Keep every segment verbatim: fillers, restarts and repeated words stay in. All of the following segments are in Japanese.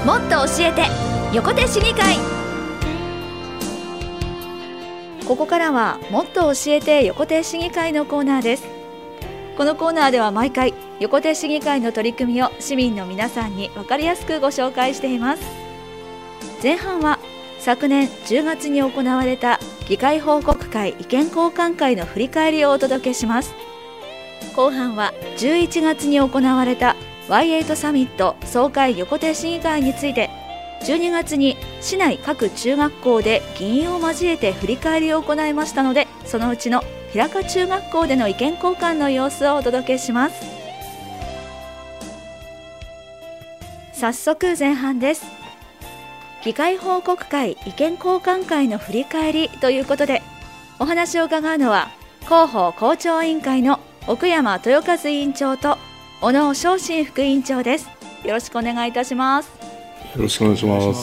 もっと教えて横手市議会。ここからはもっと教えて横手市議会のコーナーです。このコーナーでは毎回横手市議会の取り組みを市民の皆さんに分かりやすくご紹介しています。前半は昨年じゅうがつに行われた議会報告会意見交換会の振り返りをお届けします。後半はじゅういちがつに行われた ワイエイト サミット総会横手市議会について、じゅうにがつに市内各中学校で議員を交えて振り返りを行いましたので、そのうちの平賀中学校での意見交換の様子をお届けします。早速前半です。議会報告会意見交換会の振り返りということで、お話を伺うのは広報校長委員会の奥山豊和委員長と小野昇進副委員長です。よろしくお願いいたします。 よろしくお願いします。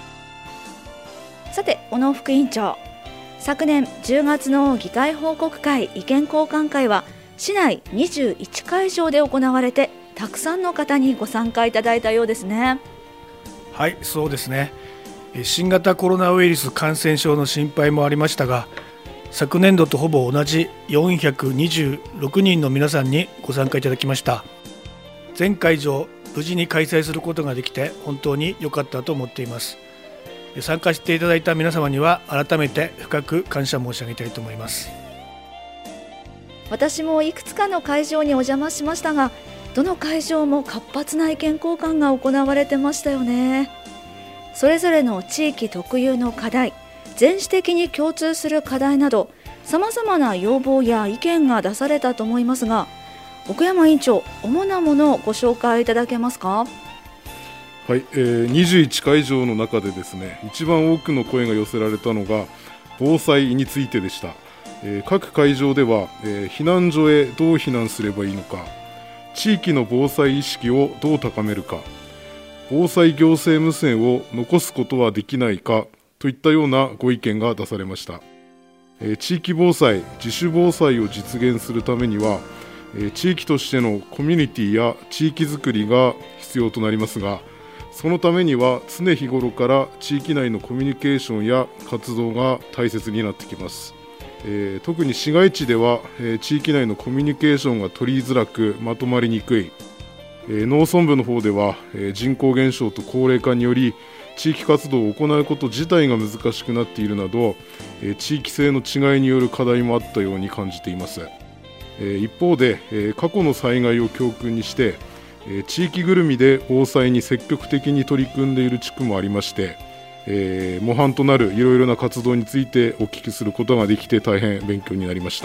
さて小野副委員長、昨年じゅうがつの議会報告会意見交換会は市内にじゅういちかいじょうで行われて、たくさんの方にご参加いただいたようですね。 はい、そうですね。新型コロナウイルス感染症の心配もありましたが、昨年度とほぼ同じよんひゃくにじゅうろくにんの皆さんにご参加いただきました。全会場無事に開催することができて本当に良かったと思っています。参加していただいた皆様には改めて深く感謝申し上げたいと思います。 私もいくつかの会場にお邪魔しましたが、どの会場も活発な意見交換が行われてましたよね。それぞれの地域特有の課題、全市的に共通する課題など、さまざまな要望や意見が出されたと思いますが、奥山委員長、主なものをご紹介いただけますか。 はい、えー、にじゅういちかいじょうの中でですね、一番多くの声が寄せられたのが防災についてでした。えー、各会場では、えー、避難所へどう避難すればいいのか、地域の防災意識をどう高めるか、防災行政無線を残すことはできないかといったようなご意見が出されました。えー、地域防災、自主防災を実現するためには、えー、地域としてのコミュニティや地域づくりが必要となりますが、そのためには常日頃から地域内のコミュニケーションや活動が大切になってきます。えー、特に市街地では、えー、地域内のコミュニケーションが取りづらくまとまりにくい。えー、農村部の方では、えー、人口減少と高齢化により地域活動を行うこと自体が難しくなっているなど、えー、地域性の違いによる課題もあったように感じています。えー、一方で、えー、過去の災害を教訓にしてえー、地域ぐるみで防災に積極的に取り組んでいる地区もありまして、えー、模範となるいろいろな活動についてお聞きすることができて大変勉強になりました。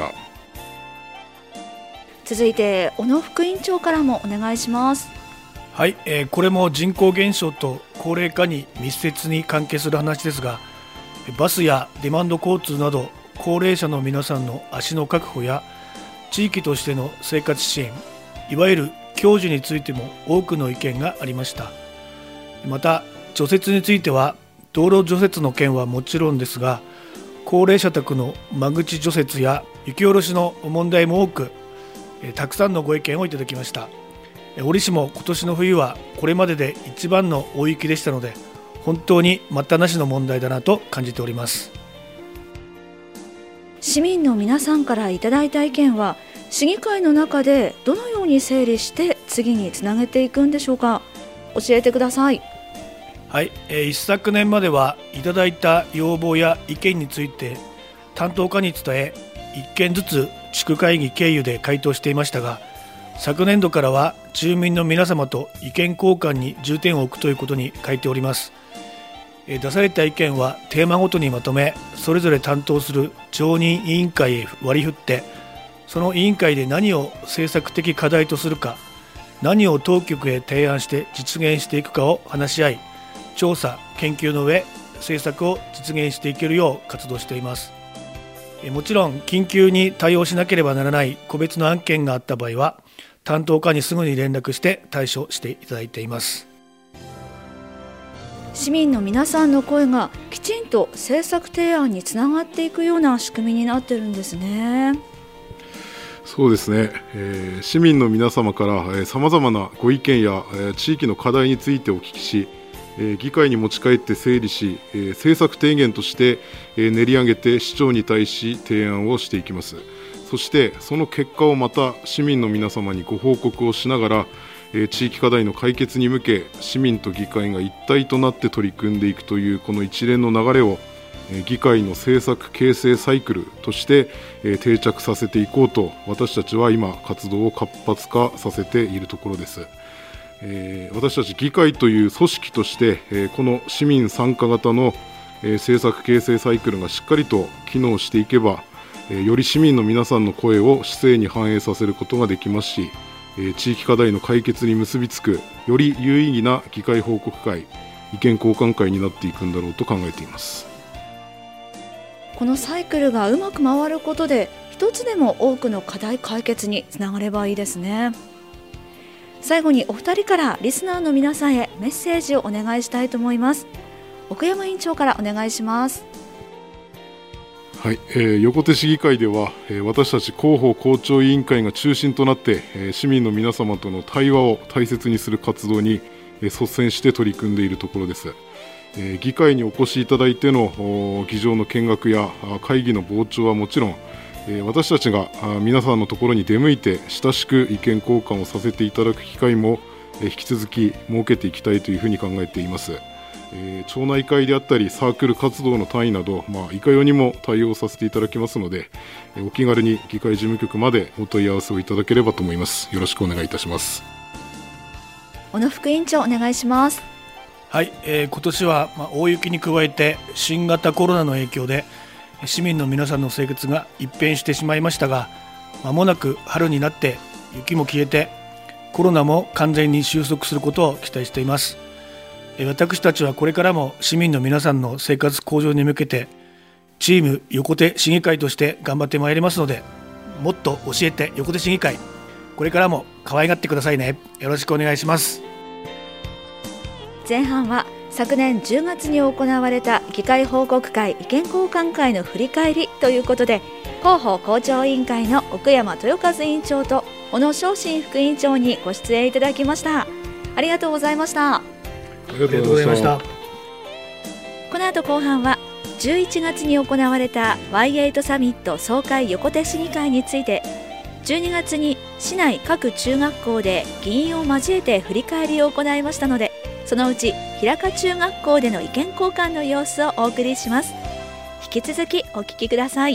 続いて小野副委員長からもお願いします。 はい、えー、これも人口減少と高齢化に密接に関係する話ですが、バスやデマンド交通など高齢者の皆さんの足の確保や地域としての生活支援、いわゆる享受についても多くの意見がありました。また除雪については道路除雪の件はもちろんですが、高齢者宅の間口除雪や雪下ろしの問題も多く、えたくさんのご意見をいただきました。折しも今年の冬はこれまでで一番の大雪でしたので、本当に待ったなしの問題だなと感じております。 市民の皆さんからいただいた意見は市議会の中でどのように整理して次につなげていくんでしょうか。教えてください。 はい、えー、一昨年まではいただいた要望や意見について担当課に伝え、一件ずつ地区会議経由で回答していましたが、昨年度からは住民の皆様と意見交換に重点を置くということに変えております。えー、出された意見はテーマごとにまとめ、それぞれ担当する常任委員会へ割り振って、その委員会で何を政策的課題とするか、何を当局へ提案して実現していくかを話し合い、調査・研究の上、政策を実現していけるよう活動しています。もちろん緊急に対応しなければならない個別の案件があった場合は、担当課にすぐに連絡して対処していただいています。 市民の皆さんの声がきちんと政策提案につながっていくような仕組みになってるんですね。 そうですね、えー、市民の皆様からさまざまなご意見や、えー、地域の課題についてお聞きし、えー、議会に持ち帰って整理し、えー、政策提言として、えー、練り上げて市長に対し提案をしていきます。そしてその結果をまた市民の皆様にご報告をしながら、えー、地域課題の解決に向け市民と議会が一体となって取り組んでいくというこの一連の流れを議会の政策形成サイクルとして定着させていこうと私たちは今活動を活発化させているところです。えー、私たち議会という組織としてこの市民参加型の政策形成サイクルがしっかりと機能していけばより市民の皆さんの声を市政に反映させることができますし、地域課題の解決に結びつくより有意義な議会報告会、意見交換会になっていくんだろうと考えています。 このサイクルがうまく回ることで一つでも多くの課題解決につながればいいですね。最後にお二人からリスナーの皆さんへメッセージをお願いしたいと思います。奥山委員長からお願いします。 はい、えー、横手市議会では、えー、私たち広報広聴委員会が中心となって、えー、市民の皆様との対話を大切にする活動に、えー、率先して取り組んでいるところです。えー、議会にお越しいただいての議場の見学や会議の傍聴はもちろん、えー、私たちが皆さんのところに出向いて親しく意見交換をさせていただく機会も、えー、引き続き設けていきたいというふうに考えています。えー、町内会であったりサークル活動の単位など、まあ、いかようにも対応させていただきますので、えー、お気軽に議会事務局までお問い合わせをいただければと思います。よろしくお願いいたします。 小野副委員長お願いします。 はい、えー、今年は、まあ、大雪に加えて新型コロナの影響で市民の皆さんの生活が一変してしまいましたが、まもなく春になって雪も消えてコロナも完全に収束することを期待しています。私たちはこれからも市民の皆さんの生活向上に向けてチーム横手市議会として頑張ってまいりますので、もっと教えて横手市議会、これからも可愛がってくださいね。よろしくお願いします。 前半は昨年じゅうがつに行われた議会報告会意見交換会の振り返りということで、広報広聴委員会の奥山豊和委員長と小野正信副委員長にご出演いただきました。ありがとうございました。 ありがとうございました。 この後後半はじゅういちがつに行われた ワイエイト サミット総会横手市議会について、じゅうにがつに市内各中学校で議員を交えて振り返りを行いましたので、そのうち平賀中学校での意見交換の様子をお送りします。引き続きお聞きください。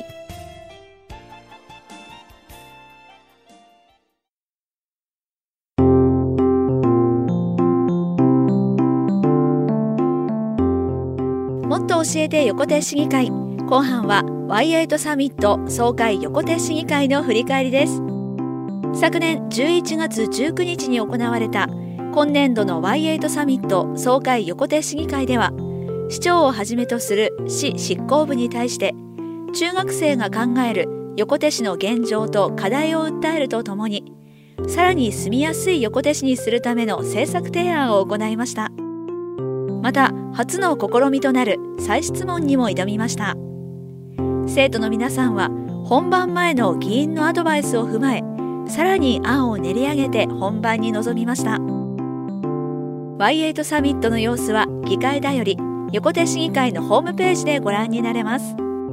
もっと教えて横手市議会、後半は ワイエイト サミット総会横手市議会の振り返りです。昨年じゅういちがつじゅうくにちに行われた今年度の ワイエイト サミット総会横手市議会では、市長をはじめとする市執行部に対して中学生が考える横手市の現状と課題を訴えるとともに、さらに住みやすい横手市にするための政策提案を行いました。また初の試みとなる再質問にも挑みました。生徒の皆さんは本番前の議員のアドバイスを踏まえ、さらに案を練り上げて本番に臨みました。 ワイエイト サミットの様子は議会だより横手市議会のホームページでご覧になれます。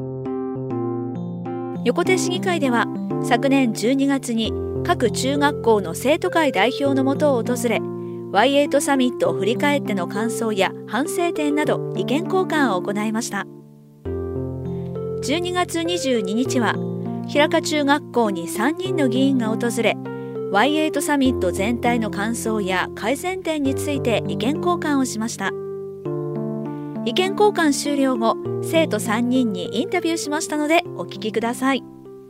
横手市議会では昨年じゅうにがつに各中学校の生徒会代表のもとを訪れ、 ワイエイト サミットを振り返っての感想や反省点など意見交換を行いました。じゅうにがつにじゅうににちは平賀中学校にさんにんの議員が訪れ、 ワイエイト サミット全体の感想や改善点について意見交換をしました。意見交換終了後、生徒さんにんにインタビューしましたのでお聞きください。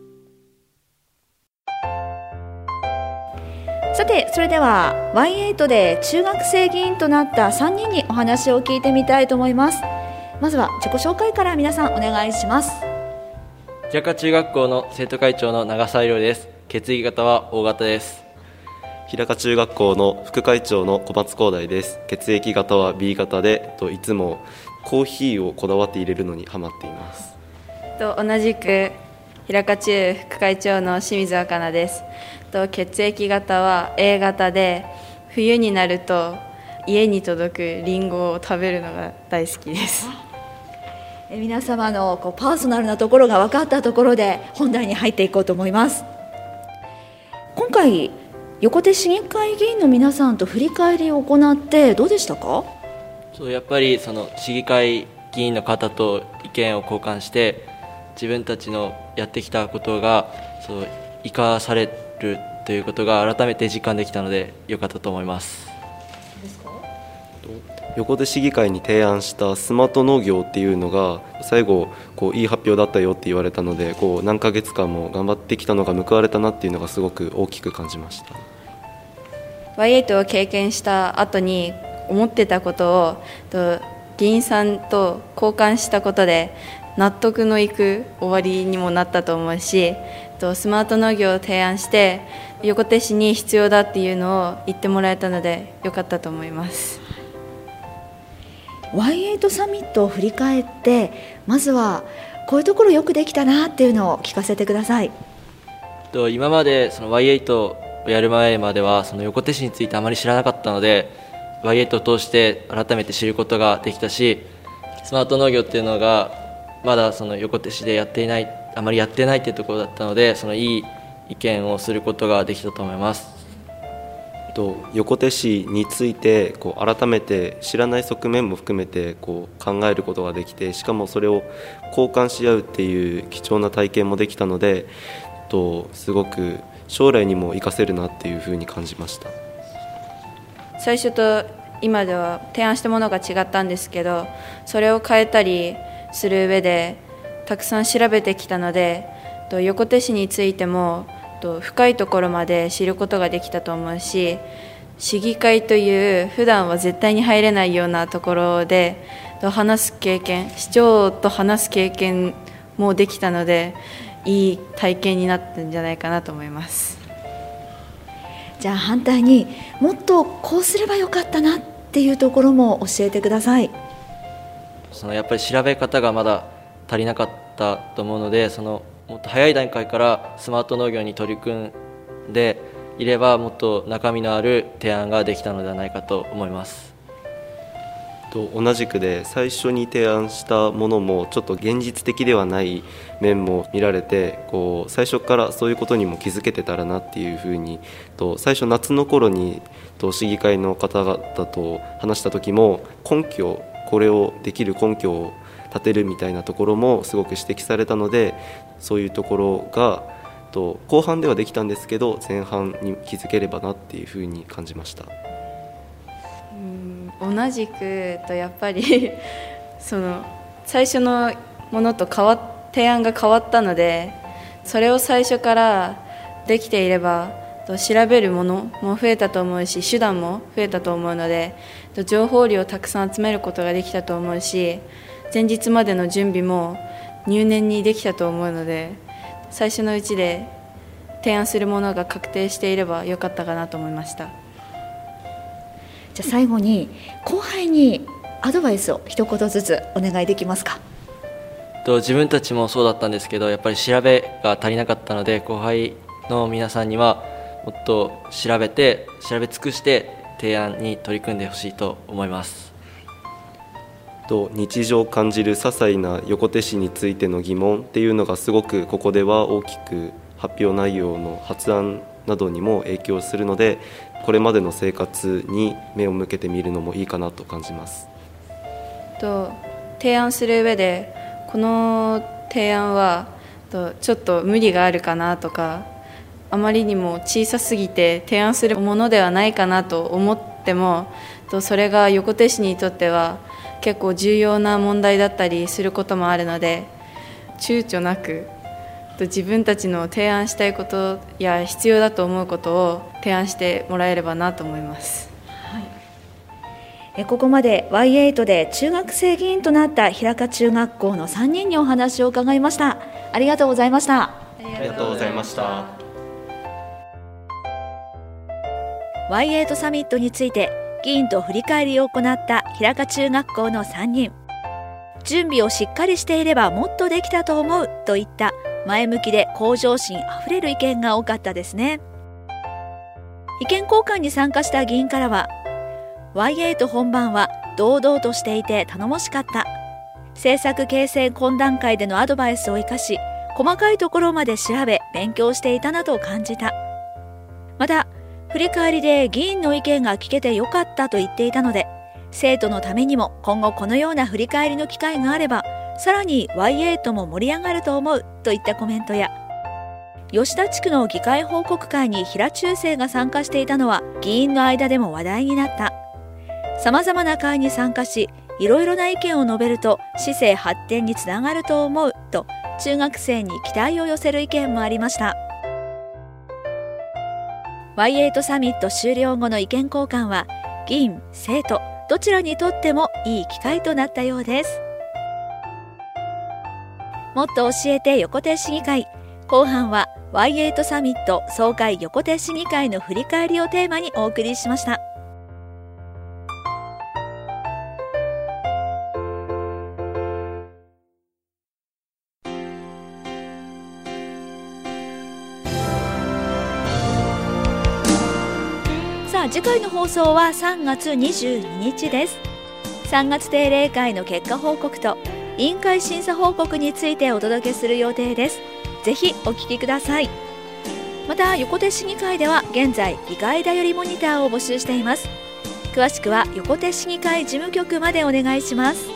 さて、それでは ワイエイト で中学生議員となったさんにんにお話を聞いてみたいと思います。まずは自己紹介から皆さんお願いします。 平賀中学校の生徒会長の長澤亮です。血液型は O 型です。 平賀中学校の副会長の小松光大です。血液型は B 型で、いつもコーヒーをこだわって入れるのにハマっています。 と同じく平賀中副会長の清水若菜です。と血液型は エー 型で、冬になると家に届くリンゴを食べるのが大好きです。 え皆様のこうパーソナルなところが分かったところで本題に入っていこうと思います。今回横手市議会議員の皆さんと振り返りを行ってどうでしたか？ そうやっぱりその市議会議員の方と意見を交換して自分たちのやってきたことがそう生かされるということが改めて実感できたので良かったと思います。 横手市議会に提案したスマート農業っていうのが最後こういい発表だったよって言われたので、こう何ヶ月間も頑張ってきたのが報われたなっていうのがすごく大きく感じました。 ワイエイト を経験した後に思ってたことをと議員さんと交換したことで納得のいく終わりにもなったと思うし、とスマート農業を提案して横手市に必要だっていうのを言ってもらえたので良かったと思います。 ワイエイト サミットを振り返ってまずはこういうところよくできたなっていうのを聞かせてください。 と今までその ワイエイト をやる前まではその横手市についてあまり知らなかったので ワイエイト を通して改めて知ることができたし、スマート農業っていうのがまだその横手市でやっていないあまりやってないっていうところだったので、そのいい意見をすることができたと思います。 と横手市についてこう改めて知らない側面も含めてこう考えることができて、しかもそれを交換し合うっていう貴重な体験もできたので、とすごく将来にも活かせるなっていうふうに感じました。 最初と今では提案したものが違ったんですけど、それを変えたりする上でたくさん調べてきたので、と横手市についてもと深いところまで知ることができたと思うし、市議会という普段は絶対に入れないようなところでと話す経験、市長と話す経験もできたので、いい体験になったんじゃないかなと思います。 じゃあ反対にもっとこうすればよかったなっていうところも教えてください。 そのやっぱり調べ方がまだ足りなかったと思うので、そのもっと早い段階からスマート農業に取り組んでいればもっと中身のある提案ができたのではないかと思います。 と同じくで最初に提案したものもちょっと現実的ではない面も見られて、こう最初からそういうことにも気づけてたらなっていうふうに、と最初夏の頃にと市議会の方々と話した時も根拠、これをできる根拠を立てるみたいなところもすごく指摘されたので、そういうところがと後半ではできたんですけど前半に気づければなっていうふうに感じました。 うん、同じくとやっぱりその最初のものと変わ提案が変わったので、それを最初からできていればと調べるものも増えたと思うし、手段も増えたと思うので、と情報量をたくさん集めることができたと思うし、前日までの準備も入念にできたと思うので、最初のうちで提案するものが確定していればよかったかなと思いました。 じゃあ最後に後輩にアドバイスを一言ずつお願いできますか？ と自分たちもそうだったんですけど、やっぱり調べが足りなかったので、後輩の皆さんにはもっと調べて調べ尽くして提案に取り組んでほしいと思います。 と日常を感じる些細な横手市についての疑問っていうのがすごくここでは大きく発表内容の発案などにも影響するので、これまでの生活に目を向けてみるのもいいかなと感じます。 と提案する上でこの提案はとちょっと無理があるかなとか、あまりにも小さすぎて提案するものではないかなと思っても、とそれが横手市にとっては結構重要な問題だったりすることもあるので、躊躇なく自分たちの提案したいことや必要だと思うことを提案してもらえればなと思います。 はい、えここまで ワイエイト で中学生議員となった平賀中学校のさんにんにお話を伺いました。ありがとうございました。 ありがとうございました。 ワイエイト サミットについて議員と振り返りを行った平賀中学校のさんにん。準備をしっかりしていればもっとできたと思うといった前向きで向上心あふれる意見が多かったですね。意見交換に参加した議員からは、ワイエイト 本番は堂々としていて頼もしかった。政策形成懇談会でのアドバイスを生かし、細かいところまで調べ勉強していたなと感じた。また振り返りで議員の意見が聞けてよかったと言っていたので、生徒のためにも今後このような振り返りの機会があれば、さらに ワイエイト も盛り上がると思うといったコメントや、吉田地区の議会報告会に平中生が参加していたのは議員の間でも話題になった。さまざまな会に参加し、いろいろな意見を述べると市政発展につながると思うと中学生に期待を寄せる意見もありました。 ワイエイト サミット終了後の意見交換は議員・生徒どちらにとってもいい機会となったようです。もっと教えて横手市議会、後半は ワイエイト サミット総会横手市議会の振り返りをテーマにお送りしました。さあ次回の放送はさんがつにじゅうににちです。さんがつ定例会の結果報告と委員会審査報告についてお届けする予定です。ぜひお聞きください。また横手市議会では現在議会だよりモニターを募集しています。詳しくは横手市議会事務局までお願いします。